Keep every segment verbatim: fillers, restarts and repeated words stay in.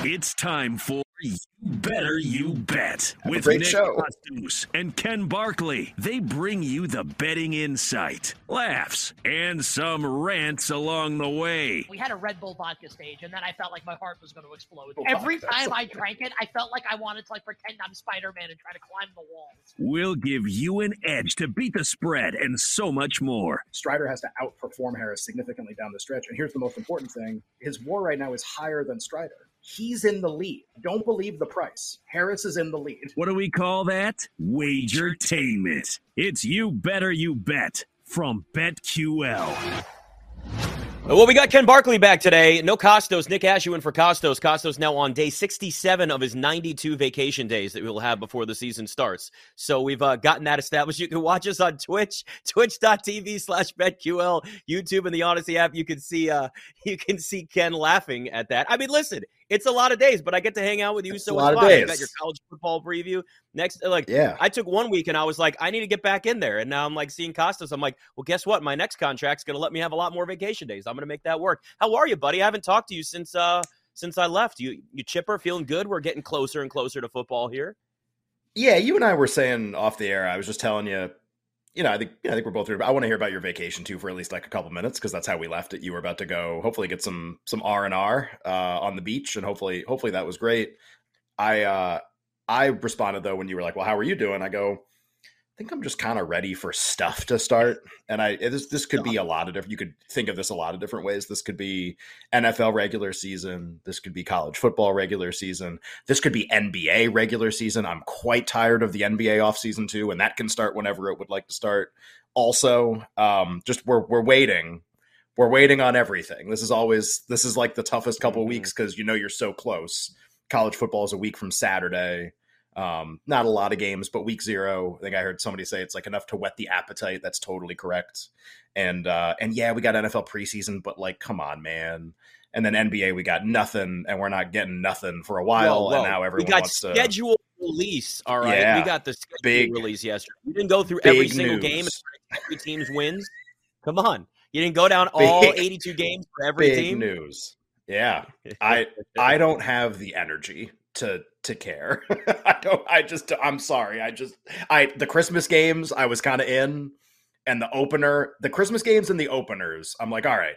It's time for You Better You Bet Have with a great Nick show. Costos and Ken Barkley. They bring you the betting insight, laughs, and some rants along the way. We had a Red Bull vodka stage, and then I felt like my heart was going to explode. Oh, Every vodka. time I drank it, I felt like I wanted to like pretend I'm Spider-Man and try to climb the walls. We'll give you an edge to beat the spread and so much more. Strider has to outperform Harris significantly down the stretch. And here's the most important thing. His WAR right now is higher than Strider. He's in the lead. Don't believe the price. Harris is in the lead. What do we call that? Wagertainment. It's You Better You Bet from BetQL. Well, we got Ken Barkley back today. No Costos. Nick Ashew in for Costos. Costos now on day sixty-seven of his ninety-two vacation days that we'll have before the season starts. So we've uh, gotten that established. You can watch us on Twitch, twitch.tv slash BetQL, YouTube, and the Odyssey app. You can see uh, you can see Ken laughing at that. I mean, listen, it's a lot of days, but I get to hang out with you, It's so a lot it's of fine. You days. got your college football preview next. Like, Yeah. I took one week and I was like, I need to get back in there. And now I'm like seeing Costos. I'm like, well, guess what? My next contract's going to let me have a lot more vacation days. I'm going to make that work. How are you, buddy? I haven't talked to you since uh since I left. You you chipper, feeling good? We're getting closer and closer to football here. Yeah, you and I were saying off the air, I was just telling you, you know, I think you know, I think we're both. I want to hear about your vacation too for at least like a couple minutes because that's how we left it. You were about to go, hopefully get some some R and R uh, on the beach, and hopefully hopefully that was great. I uh, I responded though when you were like, "Well, how are you doing?" I go, I think I'm just kind of ready for stuff to start. And I this this could be a lot of different. You could think of this a lot of different ways. This could be N F L regular season. This could be college football regular season. This could be N B A regular season. I'm quite tired of the N B A offseason too, and that can start whenever it would like to start. Also, um, just we're we're waiting. We're waiting on everything. This is always this is like the toughest couple of weeks because you know you're so close. College football is a week from Saturday. Um, not a lot of games, but week zero, I think I heard somebody say it's like enough to whet the appetite. That's totally correct. And, uh, and yeah, we got N F L preseason, but like, come on, man. And then N B A, we got nothing and we're not getting nothing for a while. Whoa, whoa. And now everyone we got wants to schedule release. All right. Yeah. We got the schedule Big- release yesterday. We didn't go through big every single news. game and every team's wins. Come on. You didn't go down all Big- eighty-two games for every big team. news. Yeah. I, I don't have the energy to, to care. I don't, I just, I'm sorry. I just, I, the Christmas games I was kind of in and the opener, the Christmas games and the openers, I'm like, all right,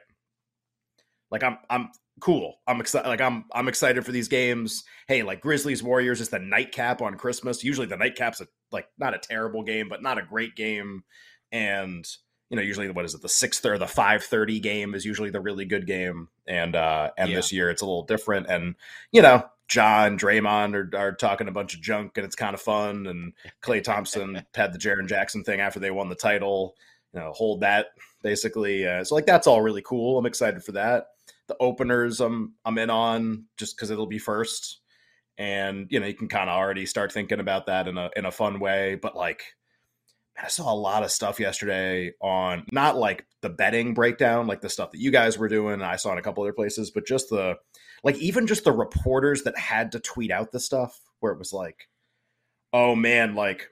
like I'm, I'm cool. I'm excited. Like I'm, I'm excited for these games. Hey, like Grizzlies Warriors is the nightcap on Christmas. Usually the nightcap's a, like not a terrible game, but not a great game. And, you know, usually what is it? The six or the five thirty game is usually the really good game. And, uh, and Yeah. this year it's a little different. And, you know, John, Draymond are, are talking a bunch of junk and it's kind of fun. And Klay Thompson had the Jaren Jackson thing after they won the title, you know, hold that basically. Uh, so like, that's all really cool. I'm excited for that. The openers I'm, I'm in on just cause it'll be first. And, you know, you can kind of already start thinking about that in a, in a fun way, but like, I saw a lot of stuff yesterday on not like the betting breakdown, like the stuff that you guys were doing. I saw in a couple other places, but just the, like, even just the reporters that had to tweet out the stuff where it was like, oh man, like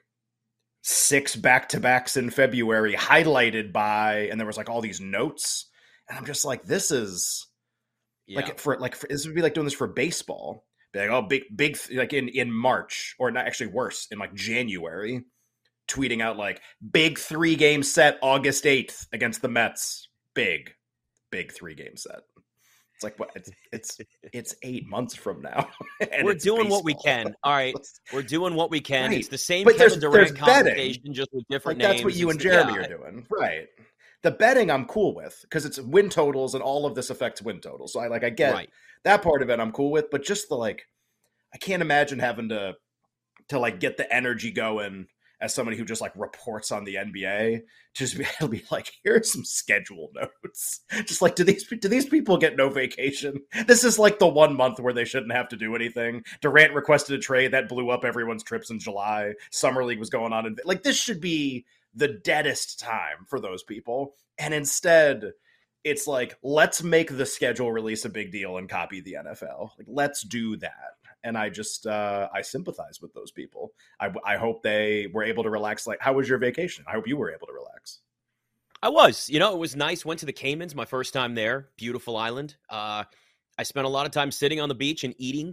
six back-to-backs in February highlighted by, and there was like all these notes. And I'm just like, this is Yeah. like for, like, for, this would be like doing this for baseball. Be like, oh, big, big, like in, in March or not actually worse in like January. Tweeting out like big three game set August eighth against the Mets. Big, big three game set. It's like what it's it's it's eight months from now. and We're it's doing what we baseball. can. All right. We're doing what we can. Right. It's the same But Kevin there's- Durant there's betting. conversation, just with different Like names. that's what you and It's- Jeremy yeah, are doing. Right. The betting I'm cool with because it's win totals and all of this affects win totals. So I like I get Right. that part of it I'm cool with, but just the like I can't imagine having to to like get the energy going as somebody who just like reports on the N B A, just be able to be like, here's some schedule notes. Just like, do these do these people get no vacation? This is like the one month where they shouldn't have to do anything. Durant requested a trade that blew up everyone's trips in July. Summer League was going on, and like this should be the deadest time for those people. And instead, it's like, let's make the schedule release a big deal and copy the N F L. Like, let's do that. And I just, uh, I sympathize with those people. I, I hope they were able to relax. Like, how was your vacation? I hope you were able to relax. I was. You know, it was nice. Went to the Caymans, my first time there. Beautiful island. Uh, I spent a lot of time sitting on the beach and eating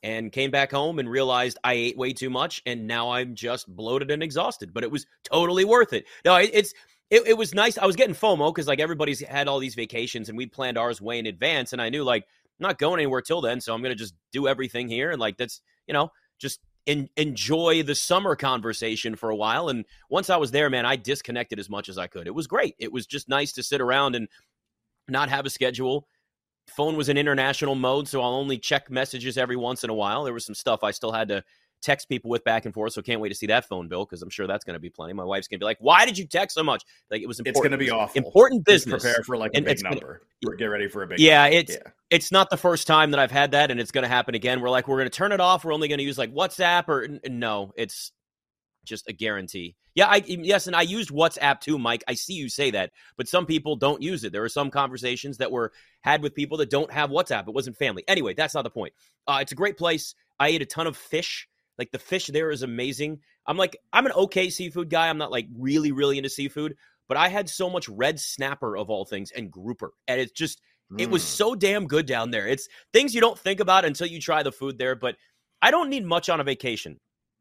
and came back home and realized I ate way too much, and now I'm just bloated and exhausted. But it was totally worth it. No, it, it's it, it was nice. I was getting FOMO because like everybody's had all these vacations, and we planned ours way in advance, and I knew like I'm not going anywhere till then, so I'm gonna just do everything here, and like that's you know just in, enjoy the summer conversation for a while. And once I was there, man, I disconnected as much as I could. It was great. It was just nice to sit around and not have a schedule. Phone was in international mode, so I'll only check messages every once in a while. There was some stuff I still had to text people with back and forth, so can't wait to see that phone bill because I'm sure that's going to be plenty. My wife's going to be like, why did you text so much? Like, it was important. It's going to be awful. Important business. Just prepare for like a and big number. Gonna, Get ready for a big yeah, number. It's, yeah, it's not the first time that I've had that, and it's going to happen again. We're like, we're going to turn it off. We're only going to use like WhatsApp or no, it's just a guarantee. Yeah, I yes, and I used WhatsApp too, Mike. I see you say that, but some people don't use it. There are some conversations that were had with people that don't have WhatsApp. It wasn't family. Anyway, that's not the point. Uh, it's a great place. I ate a ton of fish. Like the fish there is amazing. I'm like, I'm an okay seafood guy. I'm not like really, really into seafood, but I had so much red snapper of all things and grouper. And it's just, mm. it was so damn good down there. It's things you don't think about until you try the food there, but I don't need much on a vacation.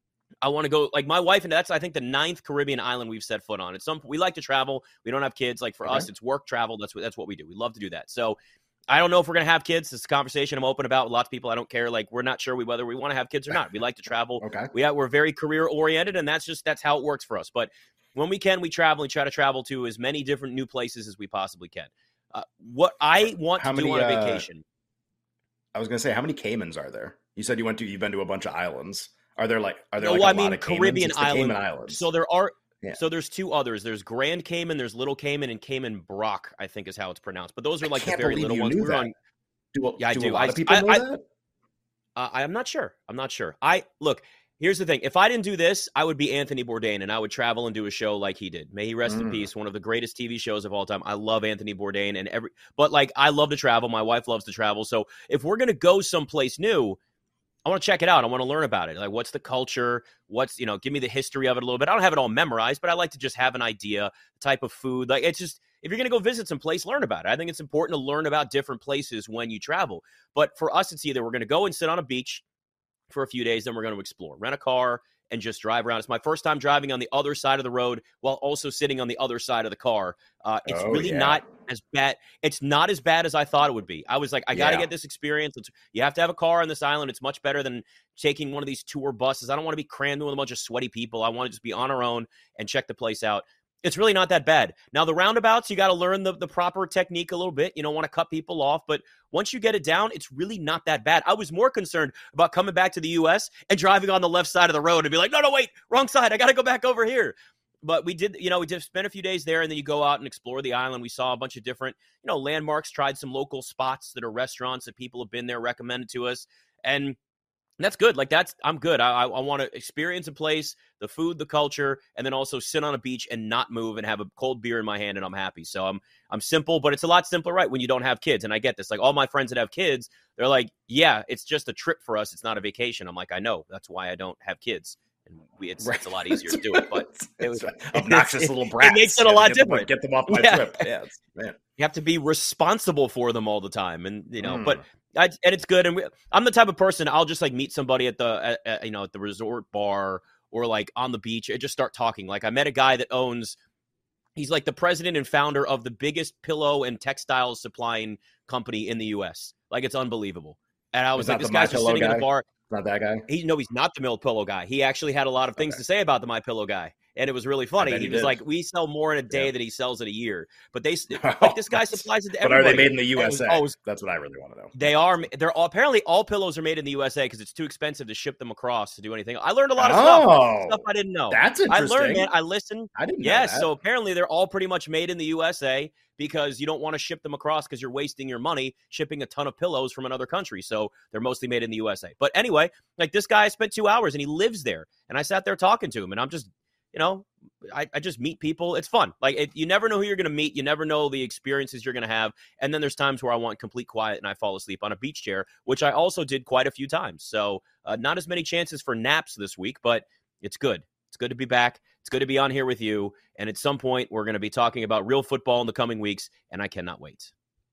I want to go, like my wife, and that's, I think, the ninth Caribbean island we've set foot on. It's some, we like to travel. We don't have kids. Like for okay. us, it's work travel. That's what, that's what we do. We love to do that. So I don't know if we're going to have kids. It's a conversation I'm open about with lots of people. I don't care. Like, we're not sure we, whether we want to have kids or not. We like to travel. Okay. We, we're very career oriented, and that's just, that's how it works for us. But when we can, we travel and try to travel to as many different new places as we possibly can. Uh, what I want how to many, do on a vacation. Uh, I was going to say, how many Caymans are there? You said you went to, you've been to a bunch of islands. Are there like, are there no, like a I lot mean, of Caribbean the island. Cayman Islands? So there are, yeah. so there's two others. There's Grand Cayman, there's Little Cayman, and Cayman Brock, I think is how it's pronounced. But those are like the very little ones. We're on, do, yeah, I do, do. a lot I, of people I, know I, that? Uh, I'm not sure. I'm not sure. I look, here's the thing. If I didn't do this, I would be Anthony Bourdain, and I would travel and do a show like he did. May he rest mm. in peace. One of the greatest T V shows of all time. I love Anthony Bourdain, and every, but like I love to travel. My wife loves to travel. So if we're gonna go someplace new, I want to check it out. I want to learn about it. Like, what's the culture? What's, you know, give me the history of it a little bit. I don't have it all memorized, but I like to just have an idea, the type of food. Like, it's just, if you're going to go visit some place, learn about it. I think it's important to learn about different places when you travel. But for us, it's either we're going to go and sit on a beach for a few days, then we're going to explore, rent a car, and just drive around. It's my first time driving on the other side of the road while also sitting on the other side of the car. Uh, it's oh, really yeah. not as bad. It's not as bad as I thought it would be. I was like, I got to yeah. get this experience. It's, you have to have a car on this island. It's much better than taking one of these tour buses. I don't want to be crammed with a bunch of sweaty people. I want to just be on our own and check the place out. It's really not that bad. Now, the roundabouts, you got to learn the, the proper technique a little bit. You don't want to cut people off, but once you get it down, it's really not that bad. I was more concerned about coming back to the U S and driving on the left side of the road and be like, no, no, wait, wrong side. I got to go back over here. But we did, you know, we did spend a few days there, and then you go out and explore the island. We saw a bunch of different, you know, landmarks, tried some local spots that are restaurants that people have been there, recommended to us. And that's good. Like that's, I'm good. I, I, I want to experience a place, the food, the culture, and then also sit on a beach and not move and have a cold beer in my hand, and I'm happy. So I'm, I'm simple, but it's a lot simpler, right? When you don't have kids. And I get this, like all my friends that have kids, they're like, yeah, it's just a trip for us. It's not a vacation. I'm like, I know. That's why I don't have kids. And we, it's, right. it's a lot easier to do it, but it was obnoxious it, little brats. It makes it a lot get different. Them, get them off my yeah. trip. Yeah, man. You have to be responsible for them all the time, and you know. Mm. But I, and it's good. And we, I'm the type of person I'll just like meet somebody at the at, at, you know at the resort bar or like on the beach and just start talking. Like I met a guy that owns. He's like the president and founder of the biggest pillow and textiles supplying company in the U S. Like it's unbelievable. And I was It's like, this guy's just sitting guy? in a bar. Not that guy. He no, he's not the MyPillow guy. He actually had a lot of things okay. to say about the MyPillow guy, and it was really funny. He, he was did. like, "We sell more in a day yeah. than he sells in a year." But they, like, this guy supplies it to but everybody. are they made in the U S A? Always, That's what I really want to know. they are. They're all, apparently all pillows are made in the U S A because it's too expensive to ship them across to do anything. I learned a lot of oh, stuff. Stuff I didn't know. That's interesting. I learned, man. I listened. I didn't. Yes. Know that. So apparently they're all pretty much made in the U S A because you don't want to ship them across because you're wasting your money shipping a ton of pillows from another country. So they're mostly made in the U S A. But anyway, like this guy, I spent two hours and he lives there, and I sat there talking to him, and I'm just, you know, I, I just meet people. It's fun. Like it, you never know who you're going to meet. You never know the experiences you're going to have. And then there's times where I want complete quiet and I fall asleep on a beach chair, which I also did quite a few times. So uh, not as many chances for naps this week, but it's good. It's good to be back. It's good to be on here with you. And at some point, we're going to be talking about real football in the coming weeks, and I cannot wait.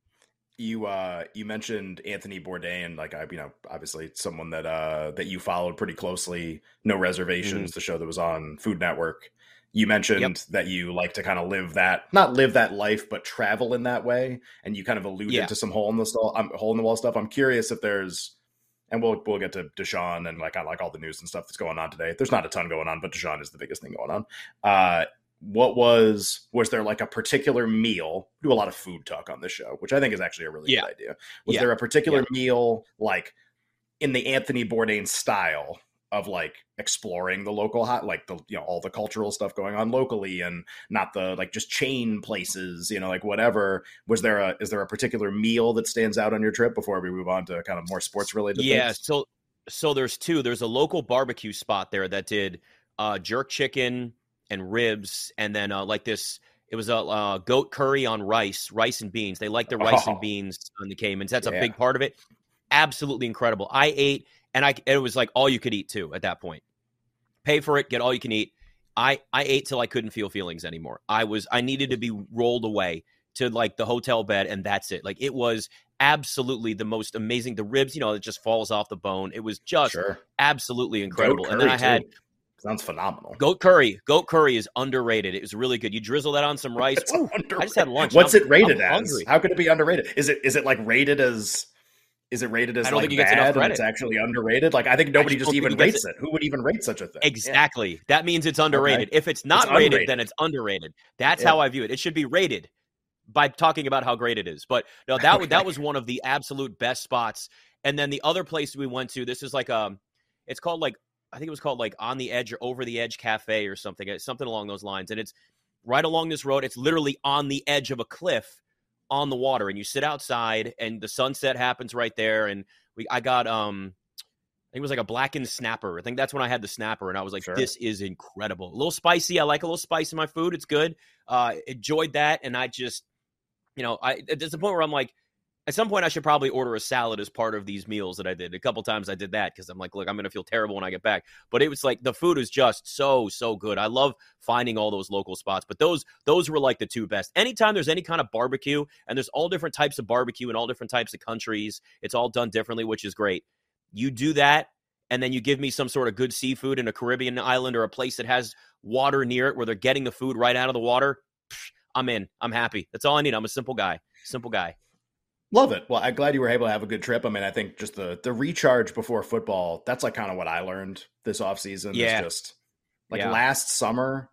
You uh you mentioned Anthony Bourdain, like I you know obviously someone that uh that you followed pretty closely. No Reservations, Mhm. the show that was on Food Network. You mentioned Yep. that you like to kind of live that, not live that life, but travel in that way. And you kind of alluded Yeah. to some hole in the stall, um, hole in the wall stuff. I'm curious if there's, and we'll we'll get to Deshaun and like I like all the news and stuff that's going on today. There's not a ton going on, but Deshaun is the biggest thing going on. Uh, what was was there like a particular meal? We do a lot of food talk on this show, which I think is actually a really Yeah. good idea. Was Yeah. there a particular Yeah. meal like in the Anthony Bourdain style of like exploring the local hot, like the you know all the cultural stuff going on locally and not the like just chain places, you know, like whatever. Was there a is there a particular meal that stands out on your trip before we move on to kind of more sports related Yeah. things? So so there's two. There's a local barbecue spot there that did uh, jerk chicken and ribs, and then uh, like this. It was a uh, goat curry on rice, rice and beans. They like the rice Oh. and beans on the Caymans. That's a Yeah. big part of it. Absolutely incredible. I ate, and I it was like all you could eat too at that point. Pay for it, get all you can eat. I I ate till I couldn't feel feelings anymore. I was I needed to be rolled away to like the hotel bed, and that's it. Like it was absolutely the most amazing. The ribs, you know, it just falls off the bone. It was just Sure. absolutely incredible. Goat And then I curry, had too. Sounds phenomenal. goat curry. Goat curry is underrated. It was really good. You drizzle that on some rice. It's Ooh, underrated. I just had lunch. What's I'm- it rated I'm as? hungry. How could it be underrated? Is it is it like rated as is it rated as I don't like think it gets enough bad and credit. it's actually underrated? Like I think nobody just just don't think even it gets rates it. Who would even rate such a thing? Exactly. That means it's underrated. If it's not It's rated, unrated. then it's underrated. That's Yeah. how I view it. It should be rated by talking about how great it is. But no, that was Okay. that was one of the absolute best spots. And then the other place we went to, this is like um, it's called like I think it was called like On the Edge or Over the Edge Cafe or something, It's something along those lines. And it's right along this road. It's literally on the edge of a cliff on the water, and you sit outside, and the sunset happens right there. And we, I got um. I think it was like a blackened snapper. I think that's when I had the snapper, and I was like, Sure. this is incredible. A little spicy. I like a little spice in my food. It's good. Uh, enjoyed that, and I just, you know, I there's a point where I'm like, at some point I should probably order a salad as part of these meals that I did. A couple times I did that because I'm like, look, I'm going to feel terrible when I get back. But it was like the food is just so, so good. I love finding all those local spots, but those those were like the two best. Anytime there's any kind of barbecue, and there's all different types of barbecue in all different types of countries, it's all done differently, which is great. You do that, and then you give me some sort of good seafood in a Caribbean island or a place that has water near it where they're getting the food right out of the water, psh, I'm in. I'm happy. That's all I need. I'm a simple guy. Simple guy. Love it. Well, I'm glad you were able to have a good trip. I mean, I think just the the recharge before football, that's like kind of what I learned this offseason. Yeah. Is just like Yeah. last summer,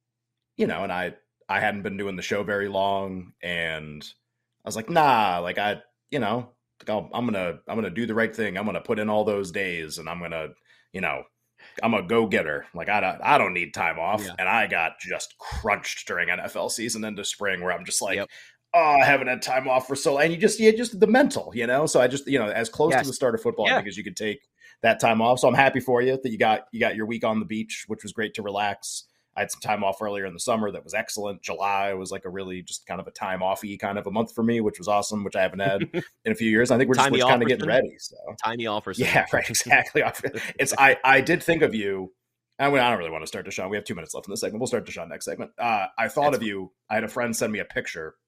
you know, and I I hadn't been doing the show very long, and I was like, nah, like I, you know, like I'll, I'm gonna I'm gonna do the right thing. I'm gonna put in all those days, and I'm gonna, you know, I'm a go getter. Like I don't I don't need time off, Yeah. and I got just crunched during N F L season into spring, where I'm just like. Yep. Oh, I haven't had time off for so long. And you just, you just the mental, you know? So I just, you know, as close Yes. to the start of football, Yeah. I think as you could take that time off. So I'm happy for you that you got, you got your week on the beach, which was great to relax. I had some time off earlier in the summer. That was excellent. July was like a really just kind of a time offy kind of a month for me, which was awesome, which I haven't had in a few years. I think we're just, we're Timey just kind of getting Offerson. ready. So Tiny offers. yeah, right. Exactly. It's, I, I did think of you. I mean, I don't really want to start Deshaun. We have two minutes left in this segment. We'll start Deshaun next segment. Uh, I thought That's of you. I had a friend send me a picture.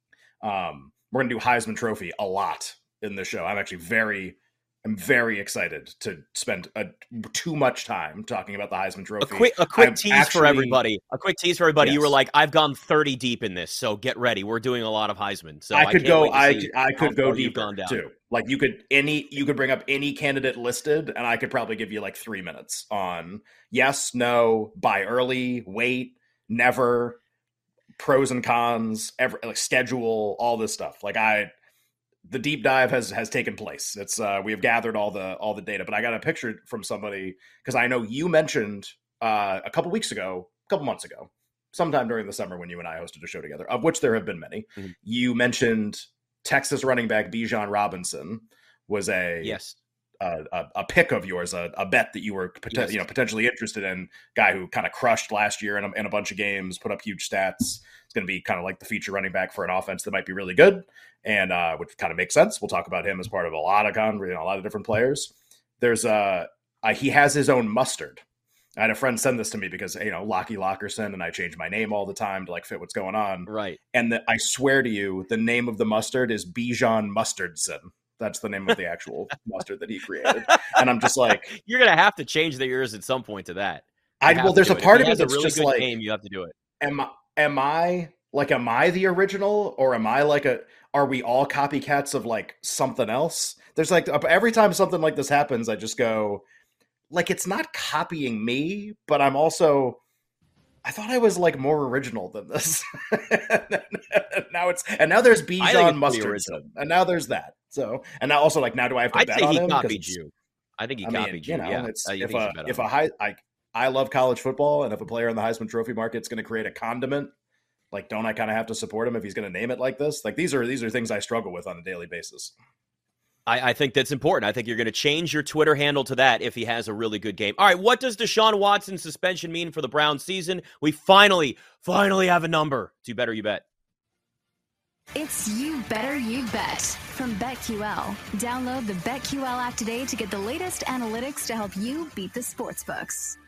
Um, we're gonna do Heisman Trophy a lot in this show. I'm actually very, I'm very excited to spend a, too much time talking about the Heisman A Trophy. quick, a quick I'm tease actually- for everybody. A quick tease for everybody. You were Yes. like, "I've gone thirty deep in this, so get ready. We're doing a lot of Heisman." So I could can't go. wait to I see I how could go far you've deeper gone down. too. Like you could any you could bring up any candidate listed, and I could probably give you like three minutes on yes, no, buy early, wait, never, pros and cons, every like schedule, all this stuff. Like I, the deep dive has has taken place. It's uh we have gathered all the all the data, but I got a picture from somebody because I know you mentioned uh a couple weeks ago, a couple months ago, sometime during the summer when you and I hosted a show together, of which there have been many. Mhm. You mentioned Texas running back Bijan Robinson was a Yes. a, a, a pick of yours, a, a bet that you were poten- Yes. you know potentially interested in. Guy who kind of crushed last year in a, in a bunch of games, put up huge stats. It's going to be kind of like the feature running back for an offense that might be really good, and uh, which kind of makes sense. We'll talk about him as part of a lot of con, you know, a lot of different players. There's a uh, uh, he has his own mustard. I had a friend send this to me because, you know, Lockie Lockerson, and I change my name all the time to like fit what's going on. Right. And the, I swear to you, the name of the mustard is Bijan Mustardson. That's the name of the actual mustard that he created. And I'm just like, you're going to have to change the yours at some point to that. I well, there's a part of it that's really just good like, name, you have to do it. Am I, am I like, am I the original, or am I like a, are we all copycats of like something else? There's like, every time something like this happens, I just go, like, it's not copying me, but I'm also, I thought I was like more original than this. and now it's, and now there's Bijan Mustardson, and now there's that. So, and now also like, now do I have to I'd bet say on he him? copied you. I think he I copied mean, you. You know, yeah. it's, uh, if a, if a high, I, I love college football, and if a player in the Heisman Trophy market is going to create a condiment, like, don't I kind of have to support him if he's going to name it like this? Like, these are, these are things I struggle with on a daily basis. I, I think that's important. I think you're going to change your Twitter handle to that if he has a really good game. All right, what does Deshaun Watson's suspension mean for the Browns season? We finally, finally have a number. Do better, you bet. It's You Better You Bet from BetQL. Download the BetQL app today to get the latest analytics to help you beat the sportsbooks.